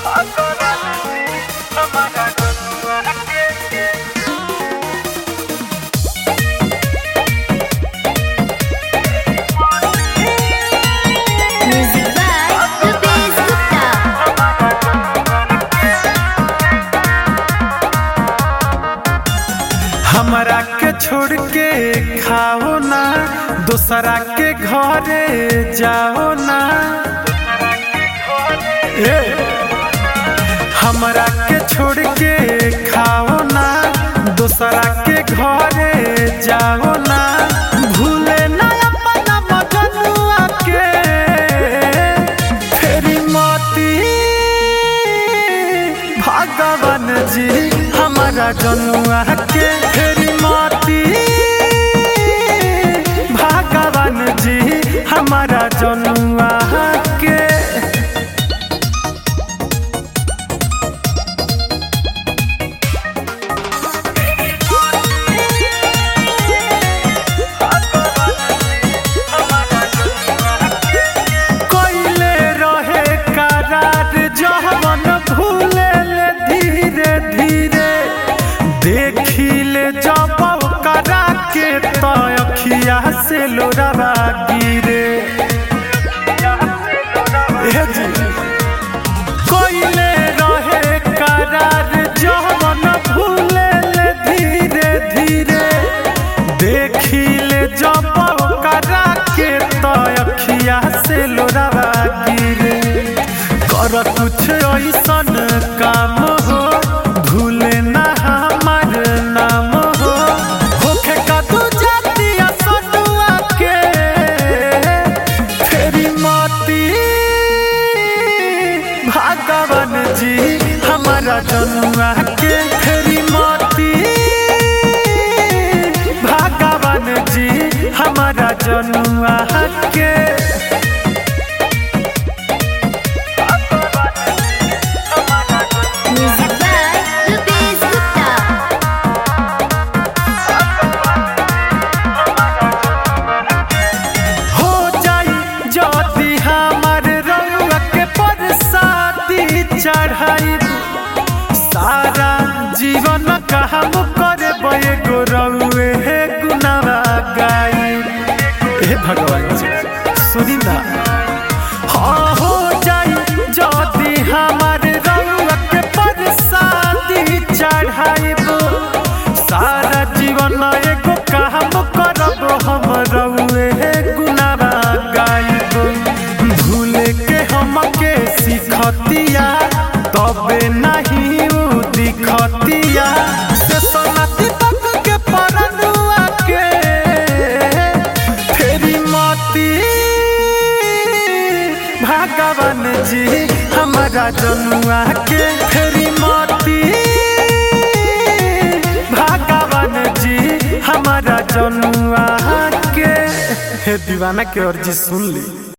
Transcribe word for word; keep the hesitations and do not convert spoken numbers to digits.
हमरा के छोड़ के खाओ ना, दूसरा के घरे जाओ ना। ए हमरा के छोड़ के खाओ ना, दूसरा के घरे जाओ ना। भूले ना अपना मजनुआ के, फेरी मोती भगवान जी हमारा जनुआ के। फेरी मोती भगवान जी हमारा जनुआ के। कोइले रहे करार जहवन भूले ले धीरे धीरे। देखिले जब करा के तो अखिया से लोरावा गिरे। कोइले रहे करार जहवन भूले ले धीरे धीरे। देखिले जब करा के तो अखिया से लोरावा गिरे। कर कुछ ऐसन काम हो भूले ना हमार नाम हो। होखे का तू जातिया सनुआ के, फेरी मोती भगवान जी हमारा जनुआ के। फेरी मोती भगवान जी हमारा जनुआ के। चढ़ाई सारा जीवन कहम करे बे गोरवे हे गुनावा गाई। हे भगवान जी सुनी ना। हाँ हो जाई जदी हमार रउआ के परसादी चढ़ाइबो। सारा जीवन एगो कहम करब हम रउए हे गुनावा गाइबो। भूले के हमके सिखतिया तबे नहीं उ दिखतिया। से सोनाती तक के परनुआ के, फेरी मोती भगवान जी हमारा जनुआ के। फेरी मोती भगवान जी हमारा जनुआ के। हे दीवाना के अर्जी सुन ली।